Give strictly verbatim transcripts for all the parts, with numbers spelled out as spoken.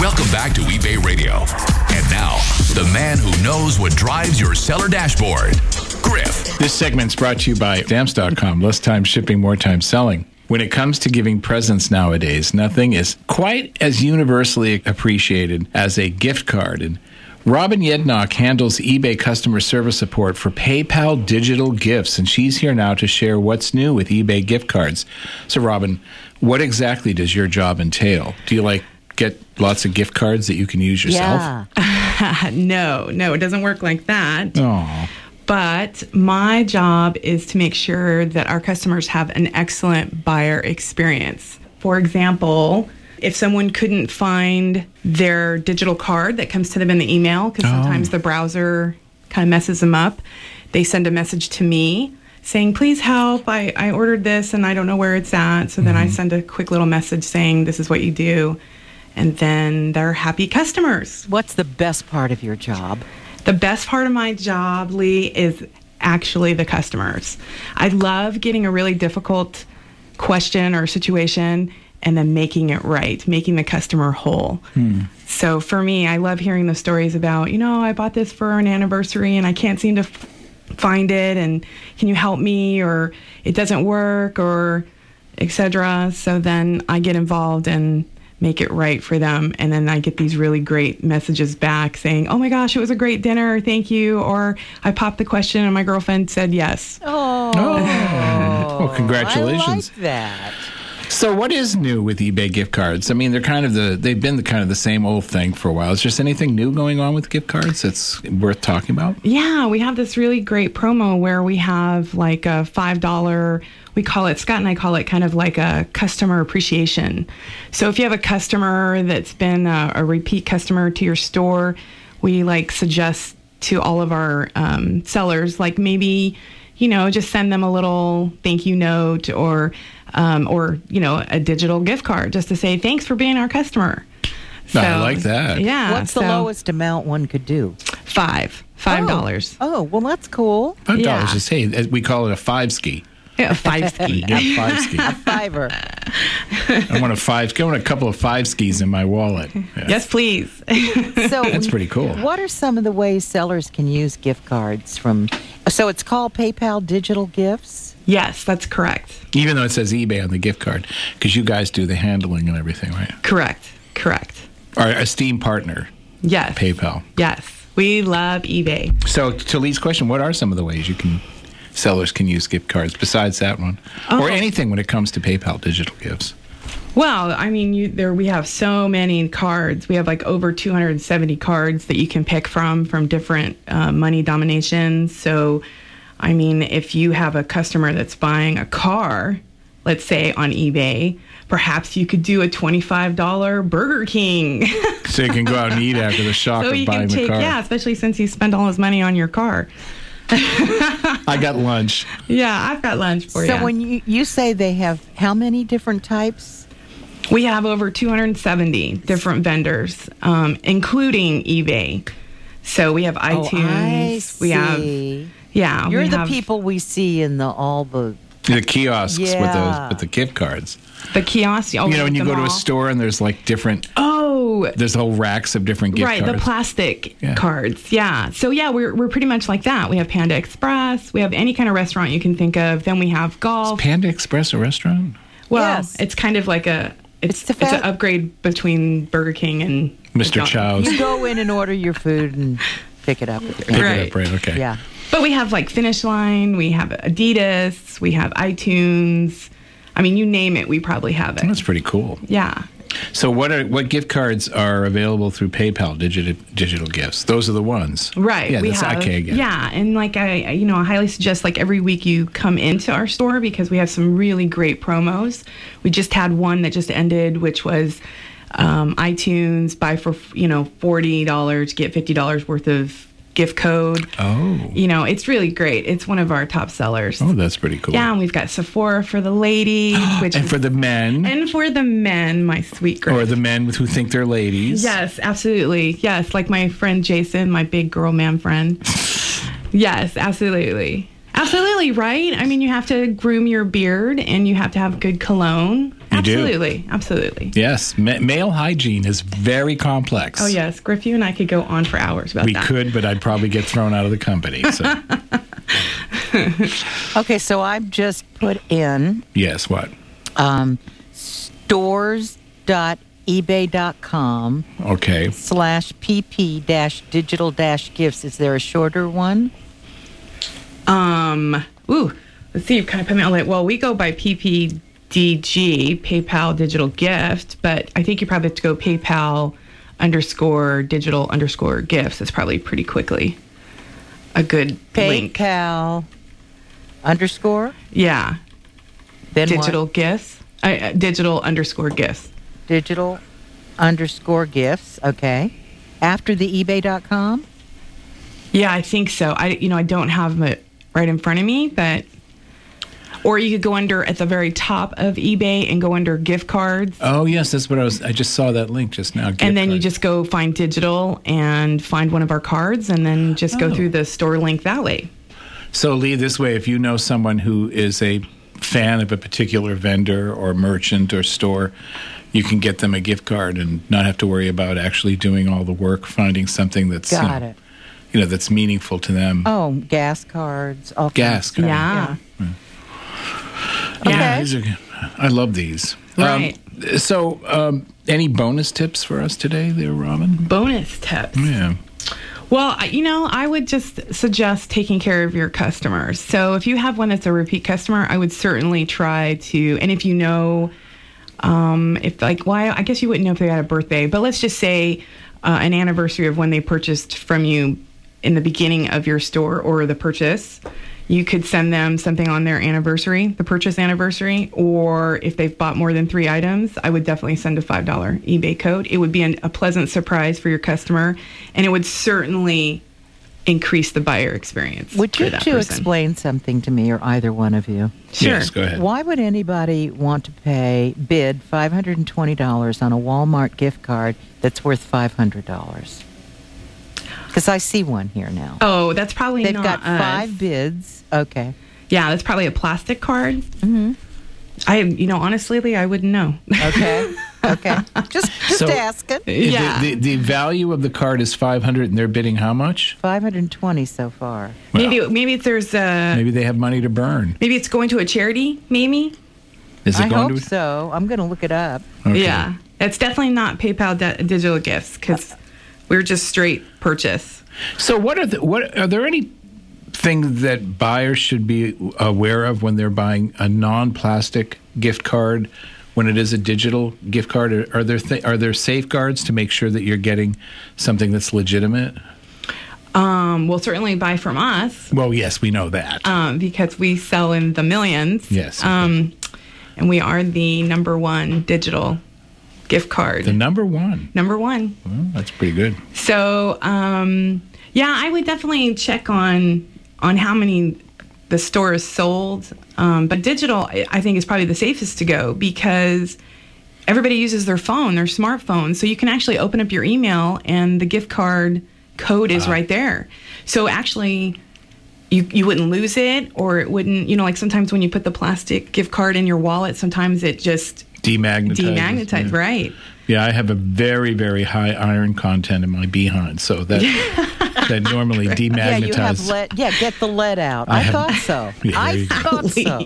Welcome back to eBay Radio. And now, the man who knows what drives your seller dashboard, Griff. This segment's brought to you by Stamps dot com. Less time shipping, more time selling. When it comes to giving presents nowadays, nothing is quite as universally appreciated as a gift card. And Robin Yednock handles eBay customer service support for PayPal Digital Gifts, and she's here now to share what's new with eBay gift cards. So, Robin, what exactly does your job entail? Do you, like, get lots of gift cards that you can use yourself? Yeah. no, no, it doesn't work like that. Oh. But my job is to make sure that our customers have an excellent buyer experience. For example, if someone couldn't find their digital card that comes to them in the email, because Oh. sometimes the browser kind of messes them up, they send a message to me saying, please help, I, I ordered this and I don't know where it's at. So then I send a quick little message saying, this is what you do. And then they're happy customers. What's the best part of your job? The best part of my job, Lee, is actually the customers. I love getting a really difficult question or situation and then making it right, making the customer whole. Hmm. So for me, I love hearing the stories about, you know, I bought this for an anniversary and I can't seem to f- find it, and can you help me, or it doesn't work, or et cetera. So then I get involved and make it right for them. And then I get these really great messages back saying, oh my gosh, it was a great dinner, thank you. Or I popped the question and my girlfriend said yes. Oh, Oh. Well, congratulations. I like that. So what is new with eBay gift cards? I mean, they're kind of the, they've been the kind of the same old thing for a while. Is there anything new going on with gift cards that's worth talking about? Yeah, we have this really great promo where we have like a five dollars, we call it, Scott and I call it kind of like a customer appreciation. So if you have a customer that's been a, a repeat customer to your store, we like suggest to all of our um, sellers, like maybe, you know, just send them a little thank you note, or, um, or you know, a digital gift card just to say thanks for being our customer. So, I like that. Yeah. What's the so lowest amount one could do? Five. Five dollars. Oh, oh, well, that's cool. Five dollars Yeah. is, hey, we call it a five ski. Yeah, a five ski. Yeah, five ski. Fiver. I want a five. I want a couple of five skis in my wallet. Yeah. Yes, please. So That's pretty cool. What are some of the ways sellers can use gift cards from? So it's called PayPal Digital Gifts? Yes, that's correct. Even though it says eBay on the gift card, because you guys do the handling and everything, right? Correct. Correct. Our esteemed partner, Yes. PayPal. Yes. We love eBay. So, to Lee's question, what are some of the ways you can sellers can use gift cards besides that one, Oh. or anything when it comes to PayPal Digital Gifts? Well, I mean, you, there we have so many cards. We have like over two hundred seventy cards that you can pick from from different uh, money denominations. So, I mean, if you have a customer that's buying a car, let's say on eBay, perhaps you could do a twenty-five dollars Burger King. So you can go out and eat after the shock so of you buying can the take, car. yeah, especially since you spent all his money on your car. I got lunch. Yeah, I've got lunch for you. So when you, you say they have how many different types? We have over two hundred seventy different vendors, um, including eBay. So we have iTunes. Oh, I We have, see. yeah. You're we the have people we see in the all the The kiosks with Yeah. those with the gift cards. the kiosks. Oh, You know, when the you go to a mall. store and there's like different, Oh, there's whole racks of different gift right, cards. the plastic Yeah. cards. Yeah. So yeah, we're we're pretty much like that. We have Panda Express. We have any kind of restaurant you can think of. Then we have golf. Panda Express a restaurant? Well, Yes. it's kind of like a it's It's the it's an fa- upgrade between Burger King and Mister McDonald's. Chow's. you go in and order your food and pick it up at the Pick counter. it Right. up, right? Okay. Yeah. But we have like Finish Line, we have Adidas, we have iTunes. I mean, you name it, we probably have it. That's pretty cool. Yeah. So what are what gift cards are available through PayPal digital digital gifts? Those are the ones. Right. Yeah, we that's have, okay. I get it. yeah, and like I, I- you know, I highly suggest like every week you come into our store because we have some really great promos. We just had one that just ended, which was um, iTunes buy for you know forty dollars, get fifty dollars worth of gift code. Oh. You know, it's really great. It's one of our top sellers. Oh, that's pretty cool. Yeah, and we've got Sephora for the ladies, which And is, for the men, and for the men, my sweet girl. or the men with who think they're ladies. Yes, absolutely. Yes, like my friend Jason, my big girl man friend. Yes, absolutely. Absolutely, right? I mean, you have to groom your beard and you have to have good cologne. You do? Absolutely. Absolutely. Yes. Ma- male hygiene is very complex. Oh, yes. Griff, you and I could go on for hours about We that. could, but I'd probably get thrown out of the company. So. Okay, so I've just put in Yes, what? um, stores dot ebay dot com Okay. slash pp dash digital dash gifts. Is there a shorter one? Um, ooh, let's see. You've kind of put me on like, well, we go by P P D G, PayPal Digital Gift, but I think you probably have to go PayPal underscore digital underscore gifts. It's probably pretty quickly a good link. PayPal underscore? Yeah. Then Digital what? gifts. Uh, uh, digital underscore gifts. Digital underscore gifts. Okay. After the ebay dot com? Yeah, I think so. I, you know, I don't have it right in front of me, but, or you could go under at the very top of eBay and go under gift cards. Oh, yes, that's what I was. I just saw that link just now. gift And then you card. just go find digital and find one of our cards and then just go Oh. through the store link that way. So, Lee, this way, if you know someone who is a fan of a particular vendor or merchant or store, you can get them a gift card and not have to worry about actually doing all the work, finding something that's you Got know, it. you know that's meaningful to them. Oh, gas cards. All Gas kinds. cards. Yeah. Yeah, Yeah. these are, I love these. Right. Um, so, um, any bonus tips for us today, there, Robin? Bonus tips. Yeah. Well, I- you know, I would just suggest taking care of your customers. So if you have one that's a repeat customer, I would certainly try to, and if you know, um, if like, well, I guess you wouldn't know if they had a birthday, but let's just say uh, an anniversary of when they purchased from you in the beginning of your store or the purchase. You could send them something on their anniversary, the purchase anniversary, or if they've bought more than three items, I would definitely send a five dollars eBay code. It would be an, a pleasant surprise for your customer, and it would certainly increase the buyer experience. Would for you that two person. explain something to me, or either one of you? Sure. Yes, go ahead. Why would anybody want to pay, bid five hundred twenty dollars on a Walmart gift card that's worth five hundred dollars? Because I see one here now. Oh, that's probably They've not got us. five bids. Okay. Yeah, that's probably a plastic card. Mm-hmm. I, you know, honestly, Lee, I wouldn't know. Okay. Okay. Just just So- asking. Yeah. The, the, the value of the card is five hundred dollars and they're bidding how much? five hundred twenty so far. maybe maybe if there's a Maybe they have money to burn. maybe it's going to a charity. Maybe. Is it I going hope to? so. I'm going to look it up. Okay. Yeah, it's definitely not PayPal di- digital gifts because we're just straight purchase. So, what are the, what are there any things that buyers should be aware of when they're buying a non-plastic gift card? When it is a digital gift card, are, are there th- are there safeguards to make sure that you're getting something that's legitimate? Um, will certainly buy from us Well, yes, we know that. um, because we sell in the millions. Yes, okay. Um, and we are the number one digital gift card. the number one. number one. Well, that's pretty good. So, um, yeah, I would definitely check on on how many the store is sold. Um, but digital, I I think, is probably the safest to go because everybody uses their phone, their smartphone. So you can actually open up your email and the gift card code is right there. So actually, you you wouldn't lose it, or it wouldn't. You know, like sometimes when you put the plastic gift card in your wallet, sometimes it just Demagnetizes. demagnetizes. Yeah. Right. Yeah, I have a very, very high iron content in my behind, so that that normally Yeah, you have demagnetizes. lead. Yeah, get the lead out. I I, have- thought so. Yeah, there I you go. thought so.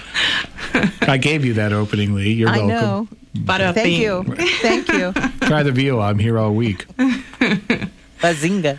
I gave you that opening, Lee. You're I welcome. know. Bada Thank bing. you. Thank you. Try the veal. I'm here all week. Bazinga.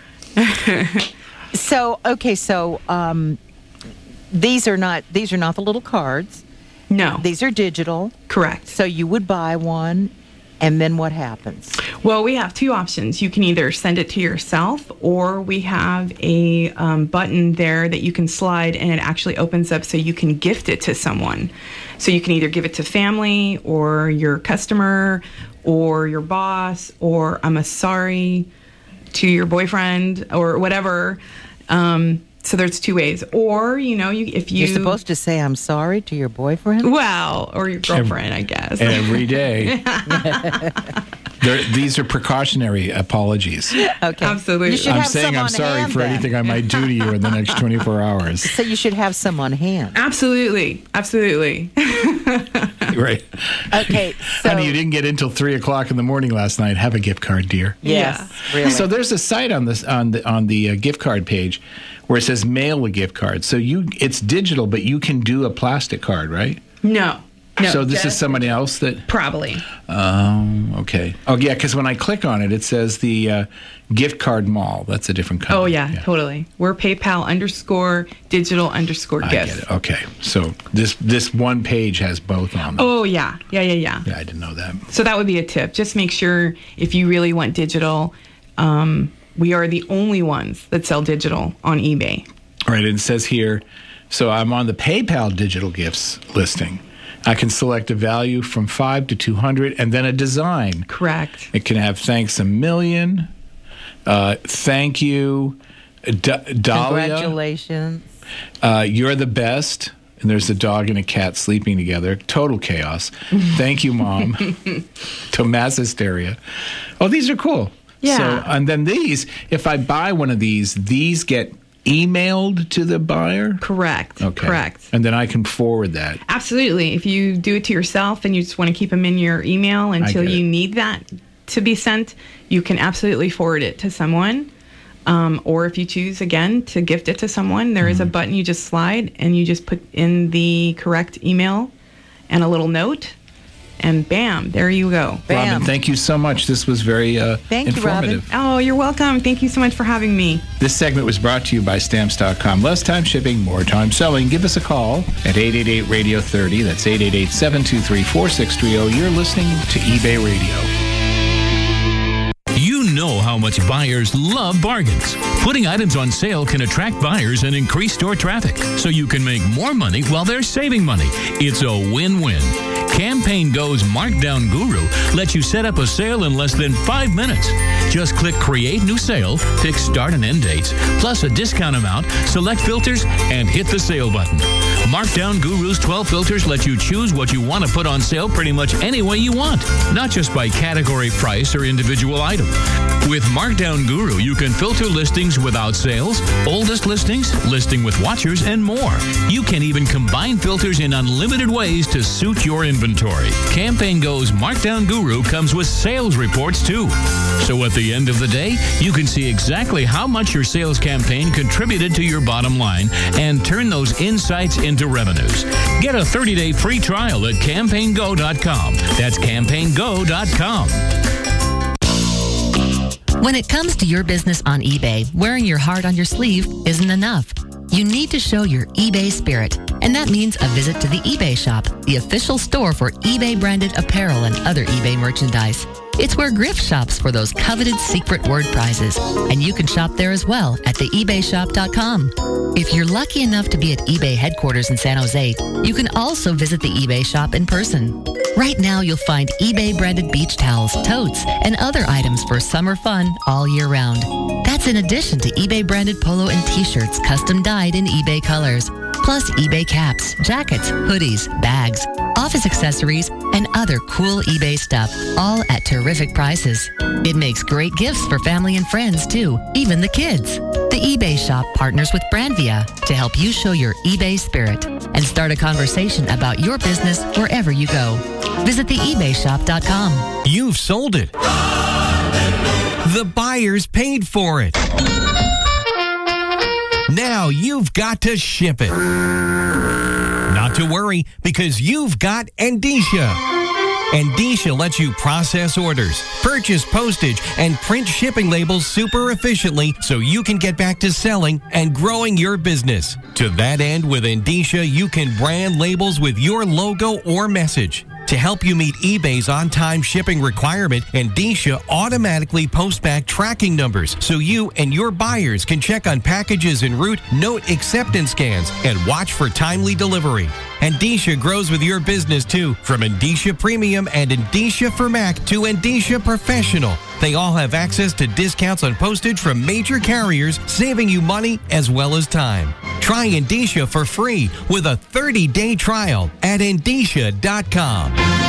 So okay, so um, these are not these are not the little cards. No. These are digital. Correct. So you would buy one, and then what happens? Well, we have two options. You can either send it to yourself, or we have a um, button there that you can slide and it actually opens up so you can gift it to someone. So you can either give it to family or your customer or your boss or I'm a sorry to your boyfriend or whatever. Um, so there's two ways. Or, you know, you if you... You're supposed to say I'm sorry to your boyfriend. Well, or your girlfriend, I guess. Every day. They're- these are precautionary apologies. Okay, Absolutely. You should I'm have saying some I'm on sorry hand for then. anything I might do to you in the next twenty-four hours. So you should have some on hand. Absolutely. Absolutely. Right. Okay, so Honey, you didn't get in till three o'clock in the morning last night. Have a gift card, dear. yes, Yeah. really. So there's a site on this on the on the uh, gift card page where it says mail a gift card. So you it's digital, but you can do a plastic card, right? No. No. so this is just- somebody else that. Probably. Um. Okay. Oh yeah, because when I click on it, it says the uh, gift card mall. That's a different company. Oh, yeah, totally. We're PayPal underscore digital underscore I gifts. get it. Okay. So this this one page has both on them. Oh, yeah. Yeah, yeah, yeah. Yeah, I didn't know that. So that would be a tip. Just make sure if you really want digital, um, we are the only ones that sell digital on eBay. All right, and it says here, so I'm on the PayPal digital gifts listing. I can select a value from five to two hundred, and then a design. Correct. It can have thanks a million, uh, thank you, D- Dahlia, Congratulations. uh, you're the best, and there's a dog and a cat sleeping together. Total chaos. Thank you, Mom. To mass hysteria. Oh, these are cool. Yeah. So, and then these, if I buy one of these, these get emailed to the buyer? Correct. Okay. Correct. And then I can forward that. Absolutely. If you do it to yourself and you just want to keep them in your email until get you it. need that to be sent, you can absolutely forward it to someone. Um, or if you choose, again, to gift it to someone, there is Mm-hmm. a button you just slide and you just put in the correct email and a little note. And bam, there you go. Bam. Robin, thank you so much. This was very uh, Thank you, Robin. informative. Oh, you're welcome. Thank you so much for having me. This segment was brought to you by Stamps dot com. Less time shipping, more time selling. Give us a call at eight eight eight radio thirty. That's eight eight eight, seven two three, four six three zero. You're listening to eBay Radio. You know how much buyers love bargains. Putting items on sale can attract buyers and increase store traffic, so you can make more money while they're saving money. It's a win-win. Campaign Go's Markdown Guru lets you set up a sale in less than five minutes. Just click Create New Sale, pick Start and End Dates, plus a discount amount, select filters, and hit the sale button. Markdown Guru's twelve filters let you choose what you want to put on sale pretty much any way you want, not just by category, price, or individual item. With Markdown Guru, you can filter listings without sales, oldest listings, listing with watchers, and more. You can even combine filters in unlimited ways to suit your inventory. Campaign Go's Markdown Guru comes with sales reports too. So at the end of the day, you can see exactly how much your sales campaign contributed to your bottom line and turn those insights into revenues. Get a thirty-day free trial at campaign go dot com. That's campaign go dot com. When it comes to your business on eBay, wearing your heart on your sleeve isn't enough. You need to show your eBay spirit, and that means a visit to the eBay shop, the official store for eBay-branded apparel and other eBay merchandise. It's where Griff shops for those coveted secret word prizes, and you can shop there as well at the ebay shop dot com. If you're lucky enough to be at eBay headquarters in San Jose, you can also visit the eBay shop in person. Right now, you'll find eBay-branded beach towels, totes, and other items for summer fun all year round. That's in addition to eBay-branded polo and T-shirts custom dyed in eBay colors, plus eBay caps, jackets, hoodies, bags, office accessories, and other cool eBay stuff, all at terrific prices. It makes great gifts for family and friends, too, even the kids. The eBay shop partners with Brandvia to help you show your eBay spirit and start a conversation about your business wherever you go. Visit the ebay shop dot com. You've sold it. The buyers paid for it. Now you've got to ship it. Not to worry, because you've got Endicia. Endicia lets you process orders, purchase postage, and print shipping labels super efficiently so you can get back to selling and growing your business. To that end, with Endicia, you can brand labels with your logo or message. To help you meet eBay's on-time shipping requirement, Endicia automatically posts back tracking numbers so you and your buyers can check on packages en route, note acceptance scans, and watch for timely delivery. Endicia grows with your business too, from Endicia Premium and Endicia for Mac to Endicia Professional. They all have access to discounts on postage from major carriers, saving you money as well as time. Try Endicia for free with a thirty-day trial at endicia dot com.